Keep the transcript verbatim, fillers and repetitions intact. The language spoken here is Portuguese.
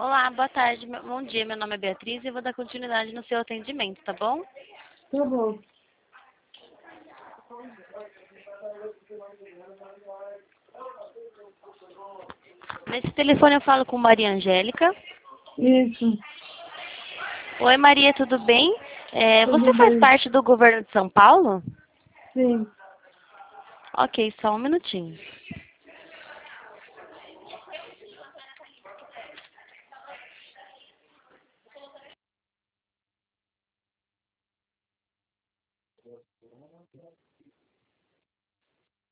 Olá, boa tarde, meu- bom dia. Meu nome é Beatriz e eu vou dar continuidade no seu atendimento, tá bom? Tá bom. Nesse telefone eu falo com Maria Angélica. Isso, Oi, Maria, tudo bem? É, você tudo faz bem. parte do governo de São Paulo? Sim. Ok, só um minutinho.